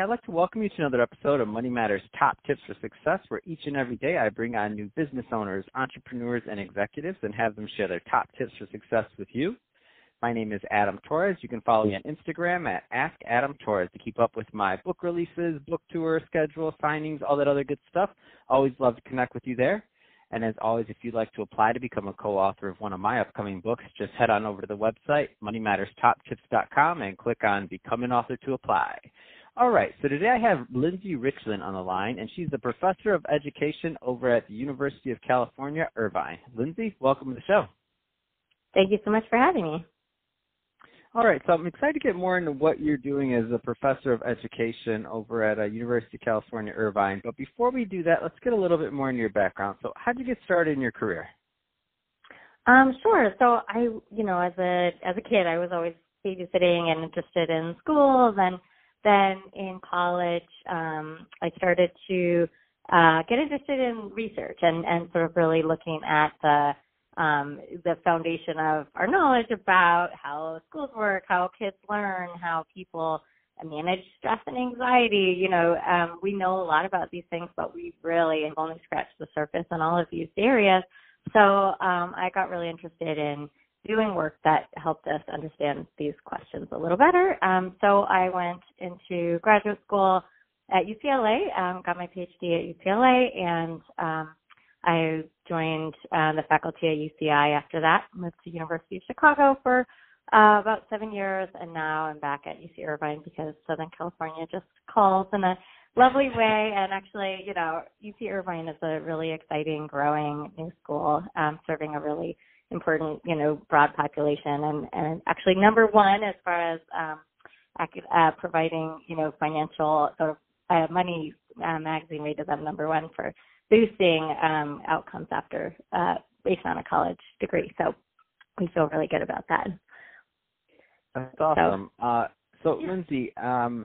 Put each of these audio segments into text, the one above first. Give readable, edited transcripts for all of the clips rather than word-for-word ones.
I'd like to welcome you to another episode of Money Matters Top Tips for Success, where each and every day I bring on new business owners, entrepreneurs, and executives and have them share their top tips for success with you. My name is Adam Torres. You can follow me on Instagram at AskAdamTorres to keep up with my book releases, book tour schedule, signings, all that other good stuff. Always love to connect with you there. And as always, if you'd like to apply to become a co-author of one of my upcoming books, just head on over to the website, moneymatterstoptips.com, and click on Become an Author to apply. All right, so today I have Lindsay Richland on the line, and she's the Professor of Education over at the University of California, Irvine. Lindsay, welcome to the show. Thank you so much for having me. All right, so I'm excited to get more into what you're doing as a professor of education over at University of California, Irvine. But before we do that, let's get a little bit more into your background. So how did you get started in your career? Sure. So I, as a kid, I was always babysitting and interested in schools. And then in college, I started to get interested in research and sort of really looking at the foundation of our knowledge about how schools work, how kids learn, how people manage stress and anxiety. We know a lot about these things, but we really have only scratched the surface in all of these areas. So I got really interested in doing work that helped us understand these questions a little better. So I went into graduate school at UCLA, got my PhD at UCLA, and I joined the faculty at UCI after that, moved to University of Chicago for about 7 years, and now I'm back at UC Irvine because Southern California just calls in a lovely way. And actually, UC Irvine is a really exciting, growing new school, serving a really important, broad population, and actually number one as far as providing, financial sort of Money magazine rated them number one for boosting outcomes after based on a college degree. So we feel really good about that. That's awesome. So yeah. Lindsay,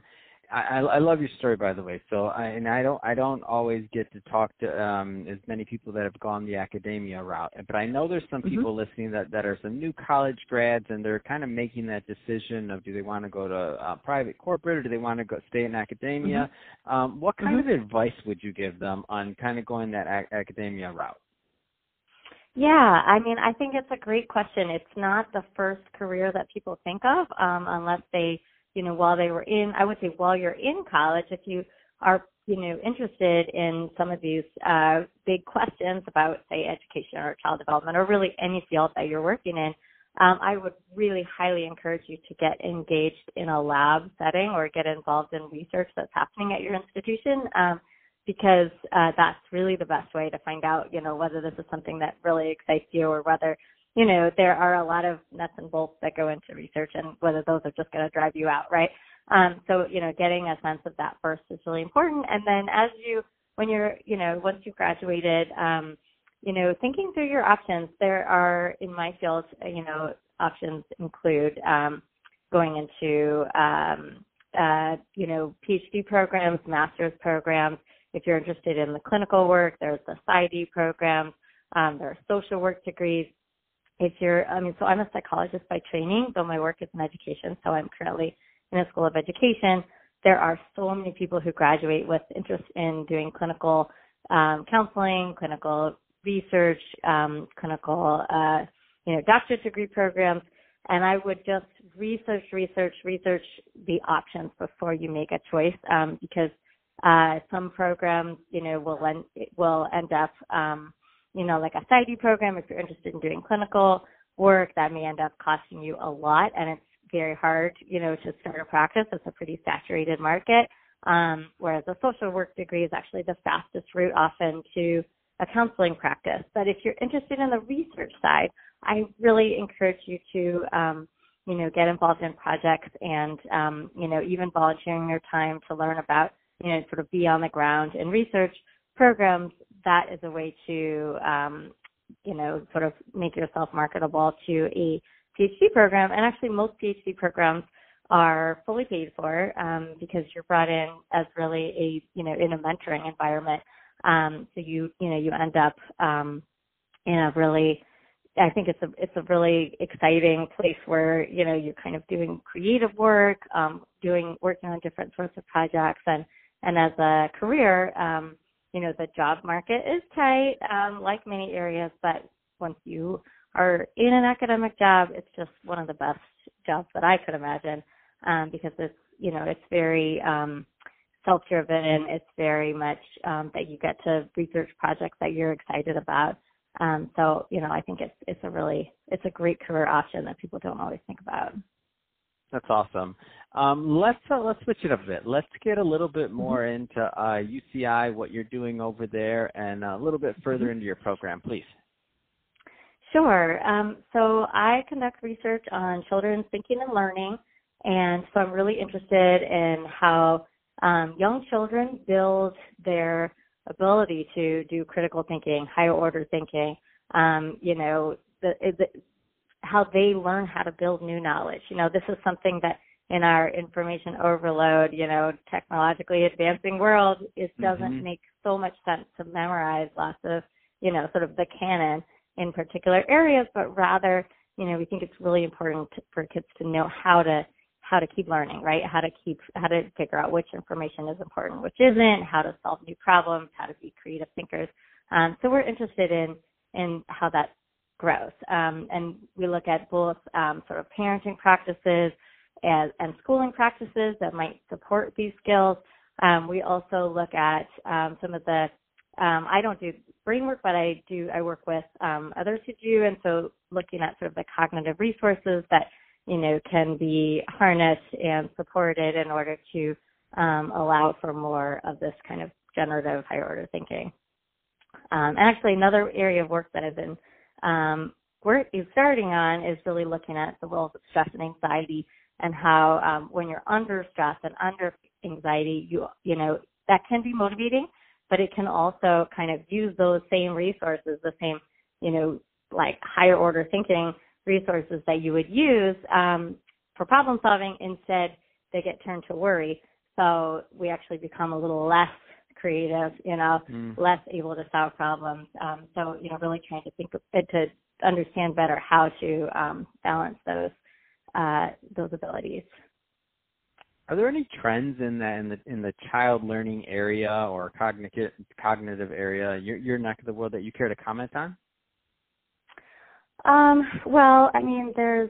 I love your story, by the way. So I don't always get to talk to as many people that have gone the academia route, but I know there's some people listening that are some new college grads, and they're kind of making that decision of do they want to go to private corporate or do they want to go stay in academia. What kind of advice would you give them on kind of going that academia route? Yeah, I think it's a great question. It's not the first career that people think of unless they while you're in college, if you are, interested in some of these big questions about, say, education or child development or really any field that you're working in, I would really highly encourage you to get engaged in a lab setting or get involved in research that's happening at your institution because that's really the best way to find out, whether this is something that really excites you or whether there are a lot of nuts and bolts that go into research and whether those are just going to drive you out, right? So, getting a sense of that first is really important. And then once you've graduated, thinking through your options, there are, in my field, options include going into, PhD programs, master's programs. If you're interested in the clinical work, there's the PsyD programs. There are social work degrees. So I'm a psychologist by training, though my work is in education, so I'm currently in a school of education. There are so many people who graduate with interest in doing clinical counseling, clinical research, clinical, doctorate degree programs, and I would just research the options before you make a choice, because some programs, will end up like a PsyD program, if you're interested in doing clinical work, that may end up costing you a lot, and it's very hard, to start a practice. It's a pretty saturated market, whereas a social work degree is actually the fastest route often to a counseling practice. But if you're interested in the research side, I really encourage you to, get involved in projects and, even volunteering your time to learn about, sort of be on the ground in research programs. That is a way to, sort of make yourself marketable to a PhD program. And actually most PhD programs are fully paid for because you're brought in as really in a mentoring environment. So you end up in a really I think it's a really exciting place where, you know, you're kind of doing creative work, working on different sorts of projects, and as a career, you know, the job market is tight, like many areas, but once you are in an academic job, it's just one of the best jobs that I could imagine, because it's, you know, it's very self-driven. It's very much that you get to research projects that you're excited about. So, you know, I think it's a great career option that people don't always think about. That's awesome. Let's switch it up a bit. Let's get a little bit more into UCI, what you're doing over there, and a little bit further into your program, please. Sure. So I conduct research on children's thinking and learning, and so I'm really interested in how young children build their ability to do critical thinking, higher order thinking, you know, how they learn how to build new knowledge. You know, this is something that in our information overload, you know, technologically advancing world, it doesn't make so much sense to memorize lots of, you know, sort of the canon in particular areas, but rather, you know, we think it's really important for kids to know how to keep learning, right? How to figure out which information is important, which isn't, how to solve new problems, how to be creative thinkers. So we're interested in how that grows. And we look at both sort of parenting practices and schooling practices that might support these skills. We also look at some of the, I don't do brain work, but I work with others who do. And so looking at sort of the cognitive resources that, you know, can be harnessed and supported in order to allow for more of this kind of generative higher order thinking. And actually another area of work that I've been starting on is really looking at the roles of stress and anxiety, and how when you're under stress and under anxiety, you know, that can be motivating, but it can also kind of use those same resources, the same, you know, like higher order thinking resources that you would use for problem solving. Instead, they get turned to worry. So we actually become a little less creative, you know, less able to solve problems. So, you know, really trying to understand better how to balance those abilities. Are there any trends in the child learning area or cognitive area, your neck of the world, that you care to comment on? Well, I mean, there's,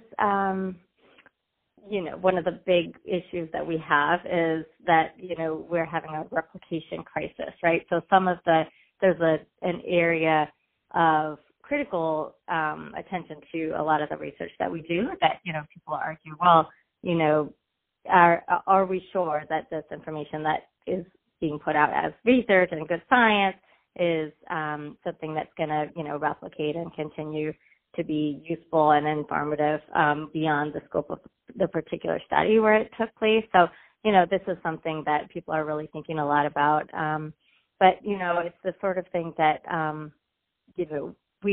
you know, one of the big issues that we have is that, you know, we're having a replication crisis, right? So there's an area of critical attention to a lot of the research that we do that, you know, people argue, well, you know, are we sure that this information that is being put out as research and good science is something that's going to, you know, replicate and continue to be useful and informative beyond the scope of the particular study where it took place. So, you know, this is something that people are really thinking a lot about. But, you know, it's the sort of thing that, you know,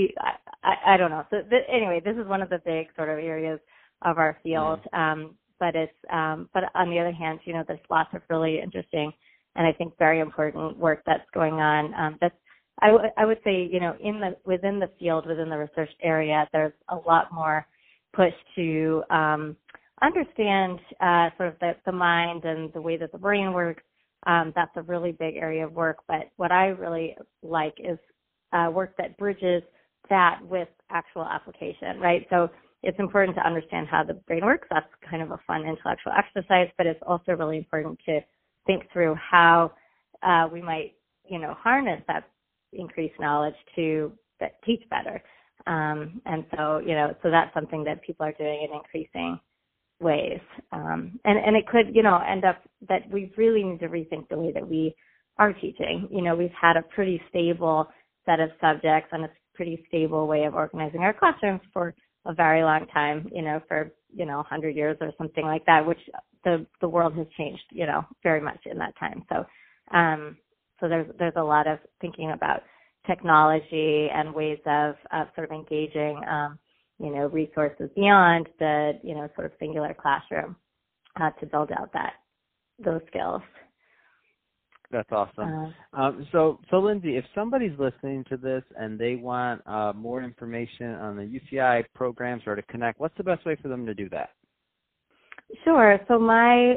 I don't know. So anyway, this is one of the big sort of areas of our field. But on the other hand, you know, there's lots of really interesting and I think very important work that's going on. I would say, you know, within the field, within the research area, there's a lot more push to understand sort of the mind and the way that the brain works. That's a really big area of work. But what I really like is work that bridges that with actual application, right? So it's important to understand how the brain works. That's kind of a fun intellectual exercise, but it's also really important to think through how we might, you know, harness that increased knowledge to teach better. And so, you know, so that's something that people are doing in increasing ways. And it could, you know, end up that we really need to rethink the way that we are teaching. You know, we've had a pretty stable set of subjects and a pretty stable way of organizing our classrooms for a very long time, you know, for, you know, 100 years or something like that, which the world has changed, you know, very much in that time. So, so there's a lot of thinking about technology and ways of sort of engaging, you know, resources beyond the, you know, sort of singular classroom to build out those skills. That's awesome. So Lindsay, if somebody's listening to this and they want more information on the UCI programs or to connect, what's the best way for them to do that? Sure. So my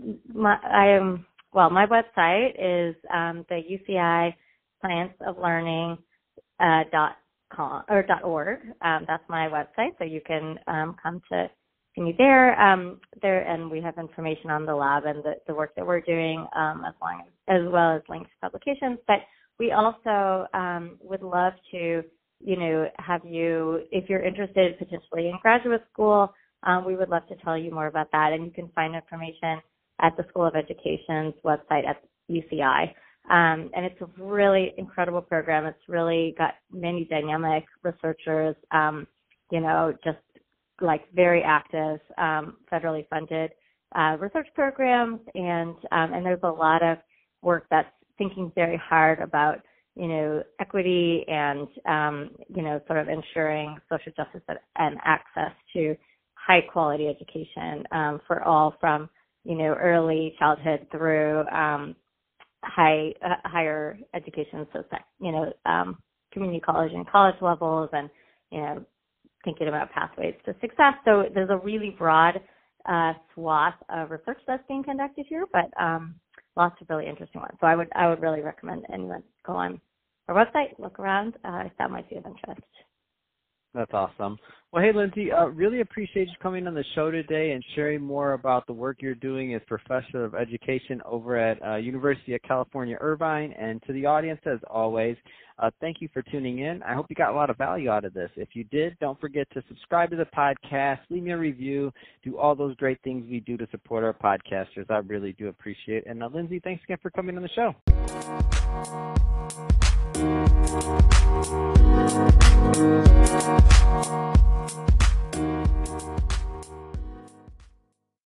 website is the UCI Science of Learning .com or .org. That's my website, so you can come to see me there. And we have information on the lab and the work that we're doing, as well as links to publications. But we also would love to, have you, if you're interested potentially in graduate school, we would love to tell you more about that. And you can find information at the School of Education's website at UCI. And it's a really incredible program. It's really got many dynamic researchers, just like very active, federally funded research programs. And there's a lot of work that's thinking very hard about, equity and, sort of ensuring social justice and access to high quality education for all from, early childhood through higher education, so community college and college levels, and thinking about pathways to success. So there's a really broad swath of research that's being conducted here, but lots of really interesting ones. So I would really recommend anyone go on our website, look around, if that might be of interest. That's awesome. Well, hey, Lindsay, really appreciate you coming on the show today and sharing more about the work you're doing as Professor of Education over at University of California, Irvine. And to the audience, as always, thank you for tuning in. I hope you got a lot of value out of this. If you did, don't forget to subscribe to the podcast, leave me a review, do all those great things we do to support our podcasters. I really do appreciate it. And Lindsay, thanks again for coming on the show.